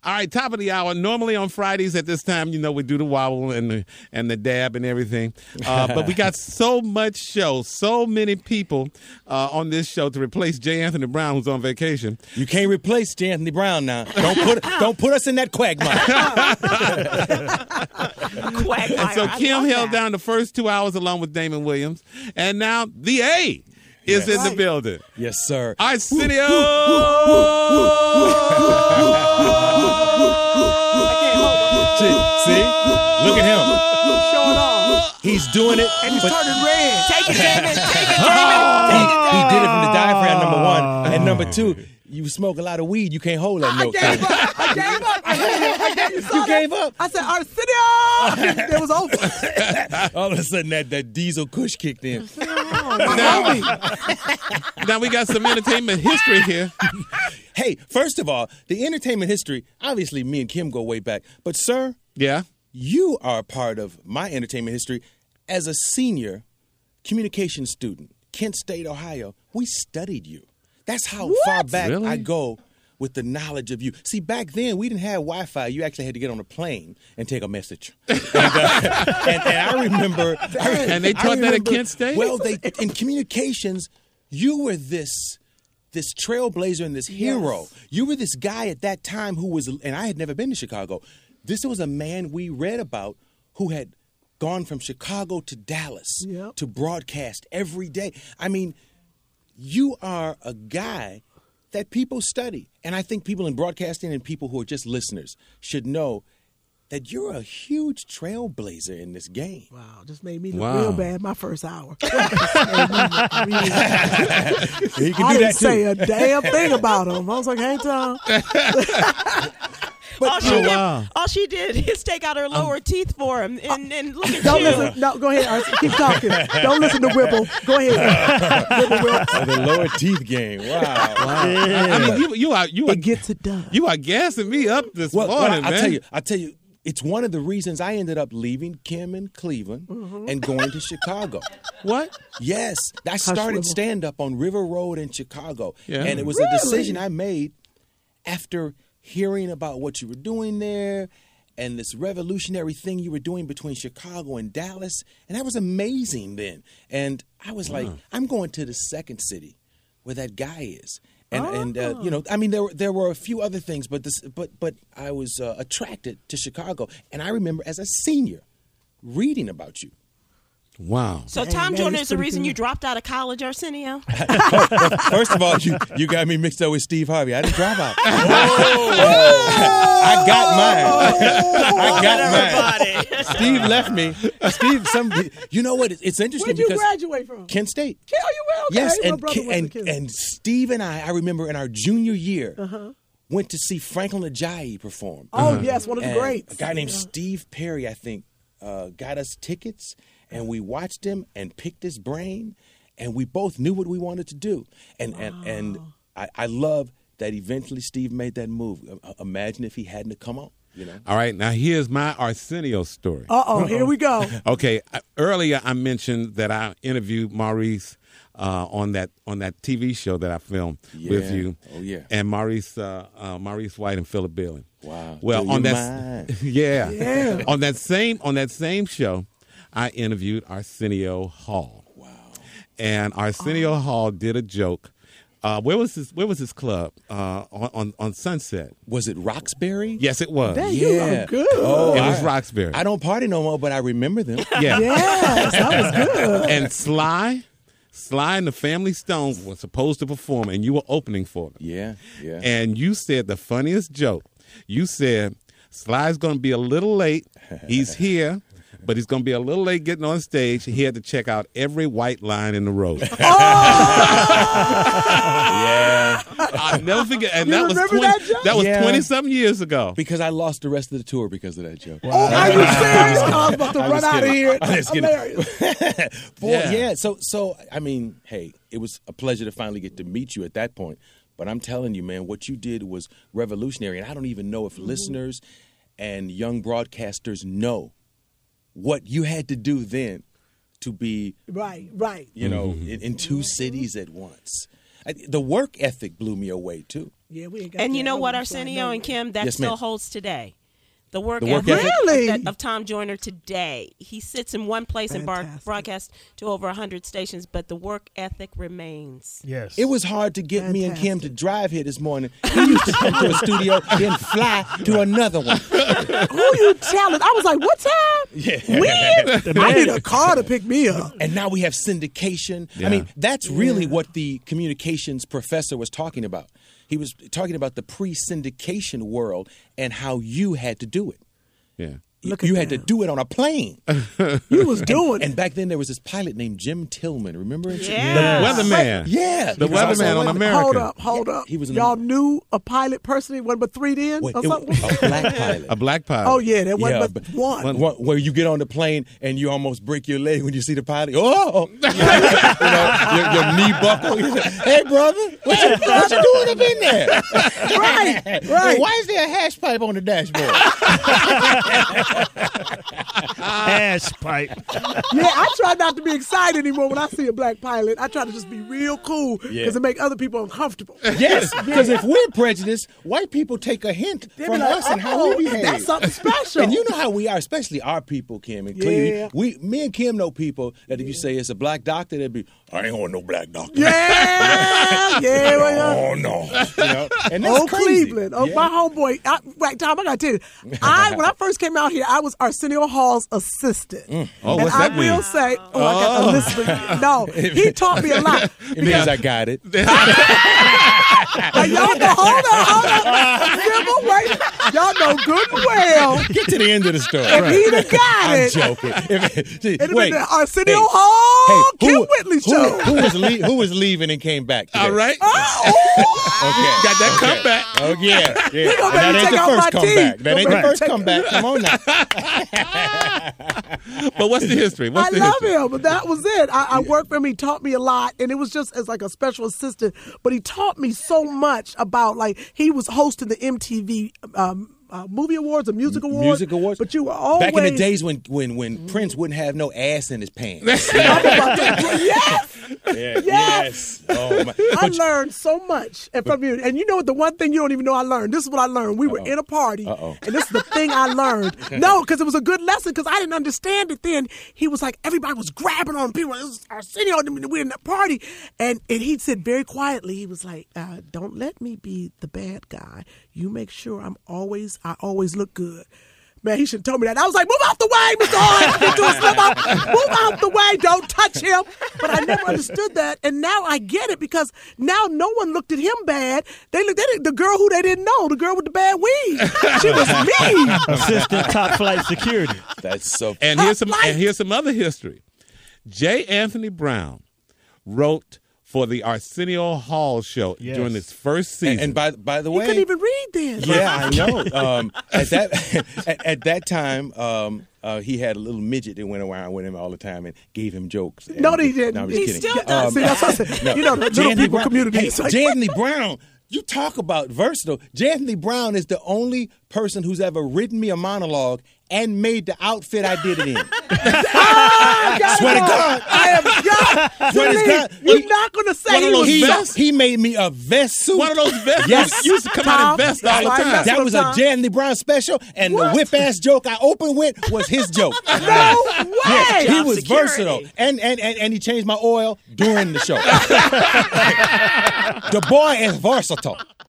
All right, top of the hour. Normally on Fridays at this time, we do the wobble and the dab and everything. But we got so much show, so many people on this show to replace J. Anthony Brown, who's on vacation. You can't replace J. Anthony Brown now. Don't put us in that quagmire. And so Kim held down the first 2 hours along with Damon Williams. And now the A is in the building. Yes, sir. Arsenio! See? Look at him. He's doing it. And he's turning red. Take it, Damon. Take it, Damon. He did it from the diaphragm, number one. And number two, you smoke a lot of weed, you can't hold that note. I gave up. You gave up. I said, Arsenio! It was over. All of a sudden, that diesel kush kicked in. Now we got some entertainment history here. Hey, first of all, the entertainment history, obviously me and Kim go way back. But, sir, yeah, you are a part of my entertainment history as a senior communication student, Kent State, Ohio. We studied you. That's how far back I go with the knowledge of you. See, back then, we didn't have Wi-Fi. You actually had to get on a plane and take a message. And I remember... And they taught that at Kent State? Well, in communications, you were this trailblazer and this hero. Yes. You were this guy at that time who was... And I had never been to Chicago. This was a man we read about who had gone from Chicago to Dallas to broadcast every day. I mean... You are a guy that people study. And I think people in broadcasting and people who are just listeners should know that you're a huge trailblazer in this game. Wow, just made me look real bad my first hour. He can I do didn't that say too. a damn thing about him. I was like, hey, Tom. But all she did is take out her lower teeth for him and look at Don't you. listen. No, go ahead, Archie. Keep talking. Don't listen to Whipple. Go ahead. Whipple. The lower teeth game. Wow. I mean, you It gets it done. You are gassing me up this morning, man. I'll tell you, it's one of the reasons I ended up leaving Kim in Cleveland and going to Chicago. What? Yes. I started stand-up on River Road in Chicago. Yeah. And it was a decision I made after hearing about what you were doing there and this revolutionary thing you were doing between Chicago and Dallas. And that was amazing then. And I was like, I'm going to the second city where that guy is. And I mean, there were a few other things, but I was attracted to Chicago. And I remember as a senior reading about you. Wow. So Tom Joyner is the reason you dropped out of college, Arsenio? First of all, you got me mixed up with Steve Harvey. I didn't drop out. I got mine. Steve left me. You know what? It's interesting Where'd you because graduate from? Kent State. Oh, you will? Okay. Yes, My brother went to Kent. and Steve and I remember in our junior year, went to see Franklin Ajayi perform. Oh, yes, one of the And greats. A guy named Steve Perry, I think, got us tickets. And we watched him and picked his brain, and we both knew what we wanted to do. And I love that eventually Steve made that move. Imagine if he hadn't have come on, All right, now here's my Arsenio story. Here we go. Okay, earlier I mentioned that I interviewed Maurice on that TV show that I filmed with you. Oh, yeah. And Maurice White and Philip Bailey. Wow. Well, on that on that same show, I interviewed Arsenio Hall. Wow. And Arsenio Hall did a joke. Where was his club? On Sunset. Was it Roxbury? Yes, it was. Dang, you are good. Oh, it was Roxbury. I don't party no more, but I remember them. Yeah. Yes, that was good. And Sly and the Family Stones were supposed to perform, and you were opening for them. Yeah. And you said the funniest joke. You said, Sly's going to be a little late. He's here. But he's going to be a little late getting on stage. He had to check out every white line in the road. Yeah. I'll never forget. And You that was remember that joke? That was Yeah. 20-something years ago. Because I lost the rest of the tour because of that joke. Oh, are you serious? I was about to run out of here. I'm just kidding. Hilarious. Yeah. So I mean, hey, it was a pleasure to finally get to meet you at that point. But I'm telling you, man, what you did was revolutionary. And I don't even know if listeners and young broadcasters know what you had to do then to be Right. in two cities at once. The work ethic blew me away too. Yeah, we ain't got And that. you know what, I Arsenio and Kim, that Yes, still ma'am. holds today. The work ethic? ethic Really? of Tom Joyner today. He sits in one place and Fantastic. broadcasts to over 100 stations, but the work ethic remains. Yes. It was hard to get me and Kim to Fantastic. drive here this morning. He used to come to a studio, then fly to another one. Who you telling? I was like, what time? Yeah. When? I need a car to pick me up. And now we have syndication. Yeah. I mean, that's really what the communications professor was talking about. He was talking about the pre-syndication world and how you had to do it. Yeah. Look at You had that. to do it on a plane. You was doing And it. back then there was this pilot named Jim Tillman. Remember him? Yeah. The weatherman. Yeah. The He was also weatherman on a- America. Hold up. He was in Y'all the- knew a pilot personally, one but 3 then Wait, or it was something? a black pilot. A black pilot. Oh yeah, that wasn't Yeah, but but- one. Where you get on the plane and you almost break your leg when you see the pilot. Oh, your knee buckle. You say, hey, brother, what you doing up in there? Right. Why is there a hash pipe on the dashboard? Ash pipe. Yeah, I try not to be excited anymore when I see a black pilot. I try to just be real cool because Yeah. it make other people uncomfortable. Yes, because if we're prejudiced, white people take a hint They be from like, us and how we behave. That's something special. And you know how we are, especially our people, Kim and Cleve. Yeah. Me and Kim know people that if you say it's a black doctor, they'd be, I ain't want no black doctor. yeah, well, Oh no, you know, and that's Oh, crazy. Cleveland. Oh, Yeah. my homeboy. Right, Tom, I got to tell you. When I first came out here, I was Arsenio Hall's assistant. Oh, and what's I that mean? will say, I got Elizabeth. No, he taught me a lot. It means I got it. Now, y'all know, hold on. Simple, wait. Y'all know good and well. Get to the end of the story. If he'd have got I'm it, joking. it'd have Wait. been the Arsenio Hall, Kim Whitley show. Who was leaving and came back today? All right. Okay. Got that comeback. Oh, yeah. You gonna Now, make me that's take the out my first comeback. teeth. That ain't Gonna the make me first take- comeback. Come on now. But what's the history? What's I the love history? him, but that was it. I worked for him. He taught me a lot, and it was just as like a special assistant. But he taught me so much about he was hosting the MTV movie awards or music awards. Music awards. But you were always Back in the days when Prince wouldn't have no ass in his pants. Yes, Yeah, Yes. Oh, my. I learned so much from you. And you know what? The one thing you don't even know I learned. This is what I learned. We were in a party, and this is the thing I learned. No, because it was a good lesson. Because I didn't understand it then. He was like, everybody was grabbing on people. It was Arsenio, and we were in that party, and he said very quietly, he was like, "Don't let me be the bad guy. You make sure I always look good." Man, he should have told me that. I was like, move out the way, Mr. Hart. Get to a slip up. Move out the way. Don't touch him. But I never understood that. And now I get it because now no one looked at him bad. They looked at the girl who they didn't know, the girl with the bad weave. She was mean. Assistant top flight security. That's so. And here's some other history. J. Anthony Brown wrote for the Arsenio Hall show Yes. during its first season. And by the He way, couldn't even read then. yeah, I know. At that time, he had a little midget that went around with him all the time and gave him jokes. No, he didn't. No, I'm just He kidding. still does. See, that's what I said. You know, the little people community. Hey, It's like- J. Anthony Brown. You talk about versatile. J. Anthony Brown is the only person who's ever written me a monologue and made the outfit I did it in. Swear to God. I am God. Swear to God. You're not going to say One of he those was vests? He made me a vest suit. one of those vests. Yes. You used to come out in vests all the Tom, time. That was a Tom. J. Anthony Brown special, and What? the whip ass joke I opened with was his joke. No way. Yes, he Job was security. versatile, and he changed my oil during the show. The boy is versatile.